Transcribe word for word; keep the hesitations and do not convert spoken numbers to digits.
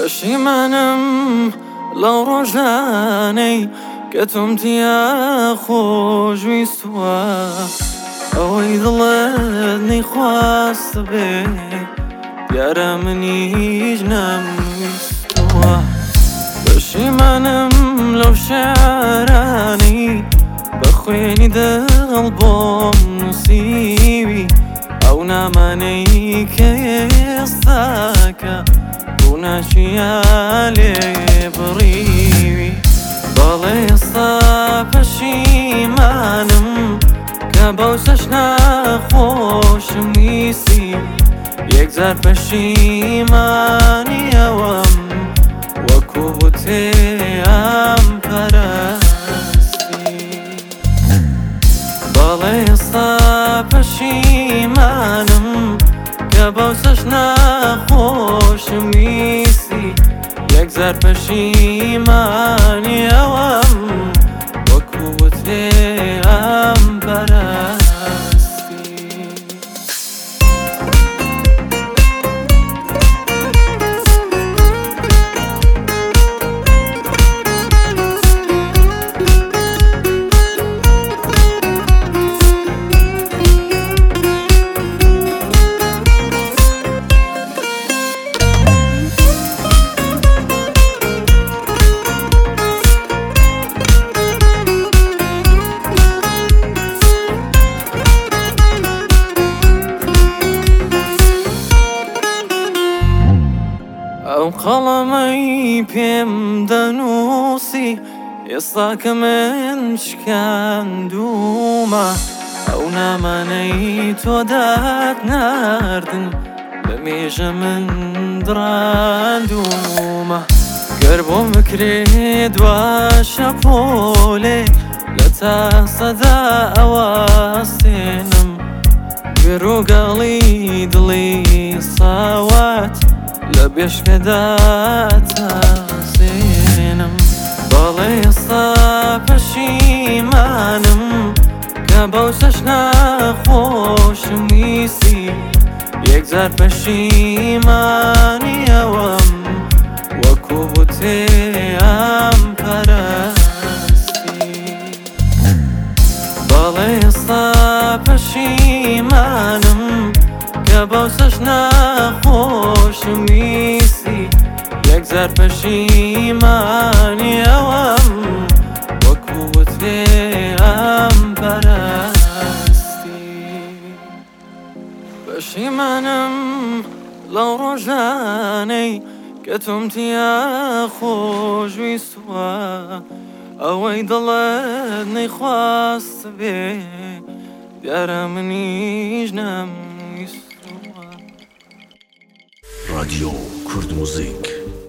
پەشیمانم لەو ڕۆژانەی کە تۆم تیا خۆشویستووە، ئەوەی دڵت نەیخواست بێ دیارە منیش نەمویستووە. پەشیمانم لەو شێعرانەی بە خوێنی دڵ بۆم نووسیوی، ئەو نامانەی کە ئێستاکە ڕووناچیە لێ بڕیوی. بەڵێ ئێستا پەشیمانم کە بەو چەشنە خۆشم ویستی، یەکجار پەشیمانی ئەوەم وەکو بوتێ ئەم پەرستی. بەڵێ ئێستا پەشیمانم کە بەو چەشنە خۆشم ویستی، یەکجار پەشیمانی ئەوەم وەکو بوتێ ئەم پەرستی. ئەو قەڵەمەی پێم دەنووسی ئێستا کە من شکاندوومە، ئەو نامانەی تۆ دات ناردن بە مێژە من دڕاندوومە. گەر بۆم بکرێ دوا شەپۆلێ لە تاسەدا ئەوەستێنم، گەڕوگەڵی دڵی ساوات لە بێشکەدا تاسێنم. بەڵێ ئێستا پەشیمانم کە بەو چەشنە خۆشم ویستی، یەکجار پەشیمانی ئەوەم وەکو بوتێ ئەم پەرستی. بەڵێ ئێستا پەشیمانم کە بەو چەشنە خۆشم ویستی، یەکجار پەشیمانی ئەوەم وەکو بوتێ ئەم پەرستی. پەشیمانم لەو ڕۆژانەی کە تۆم تیا خۆشویستووە، ئەوەی دڵت نەیخواست بێ دیارە منیش نەمویستووە. رادیۆ کورد موزیک.